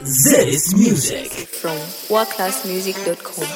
Zedis Music from worldclassmusic.com.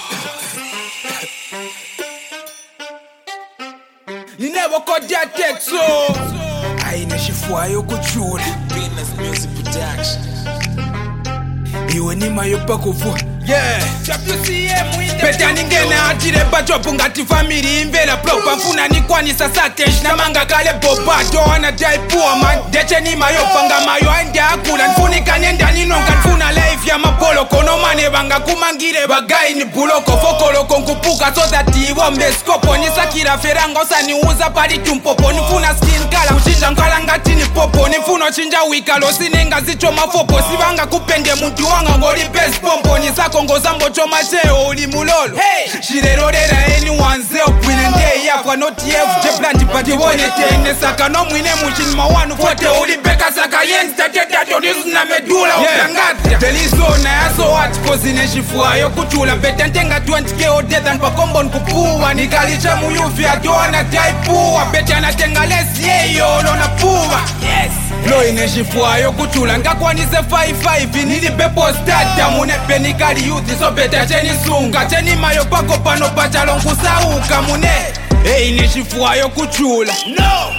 You never got that text, so I know she fly you could shoot. Venus Music Production. You and him are your buckle for. Yeah, Beta ningena atire bachopu ngati family imvera proper mfuna nikwanisa sakesh na manga kale bobato wana jaipua man deche ni mayo panga mayo ende akula nfunika nenda ninonga nfuna life ya mapolo kono mane banga kumangire bagai ni buloko fokolo konkupuka so that iwo mbeskopo nisakira feranga osani uza pali tumpopo nifuna skin kala uchinja nkala ngati ni popo nifuna chinja wikalo sinenga zicho mafopo sibanga kupende muntu wanga ngoli best pompo nisako ngoza mbocho mateo uli mulolo hey shirerorera anyone zelf win day yakwa not FJ plant but wone tene saka no mwine muchini mawanu fote uli beka saka yensta teta tonizu na medula utangata delizona yaso what cause ineshifua yo kuchula betentenga 20k o death and pakombo nkupuwa nikalicha muyufi atoana taipuwa beta natenga lesi yeyo lona puwa yes Lo ineshifua yo kuchula ngakwanise 55 nili bepo stata mune penikali youth so beta cheni sunga cheni mayo pako pano pachalongu sauka mune hey ineshifua yo kuchula no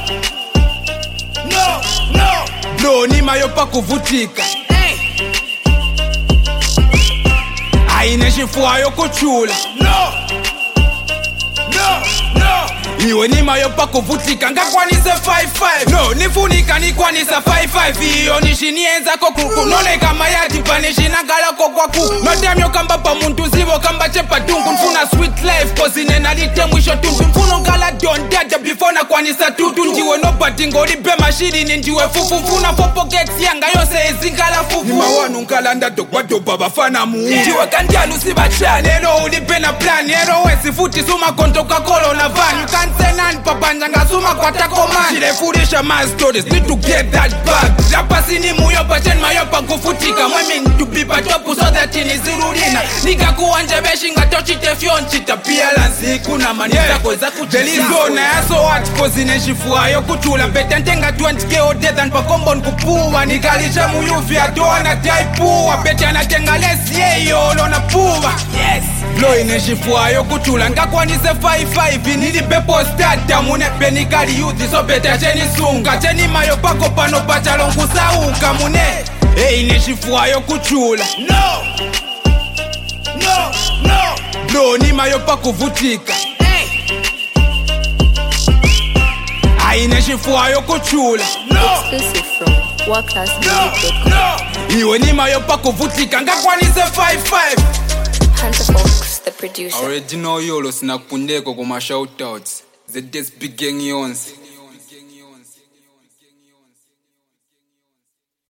Lo ni mayo pako vutika hey ineshifua yo kuchula no Iwe ni mayo pako vutika ngakwanise 55 No nifunika nikwanisa 55 Iyo nishinienza kokuku None kama yati panishina gala kokwaku Notemyo kamba pa muntu zivo kamba chepa tungu Nfuna sweet life kozi nena lite mwisho tungu Mfuno ngala don dada before na kwanisa tutu Njiwe no batingo libe mashini ninjiwe fufu Mfuna fopo geti yanga yose ezingala fufu Nima wanu ngala ndado kwa doba bafana muu Njiwe kandialu sibachani Ero ulipe na plan Ero wesi futi suma konto kakolo na van You can't say none papa njanga suma kwa tako man Shirefurisha my stories need to get that back Rapa sini muyopa chen mayopa kufutika Mwemin to be patopu so that inizirurina Nika kuwanje beshinga tochite fionchita Pia lansi kuna manisa koza kuchelizo na yaso what cause ineshifua yo kuchula Betentenga 20k o death and pakombo nkupuwa Nikalisha muyufi atoana taipuwa Bete natenga lesi yeyo lona puwa yes Lo ineshifua yo kuchula ngakwanise 55 nili bepo stata mune penikali youth so beta cheni sunga cheni mayo pako pano pachalongu sauka mune hey ineshifua yo kuchula no Lo ni mayo pako vutika hey ineshifua yo kuchula no Exclusive from worldclassmusic.com. Iwe ni mayo pako vutika ngakwanise 55 Hunter Fox, the producer. Original yolo sinakupundeko kuma shoutouts Zedis big gang yonsi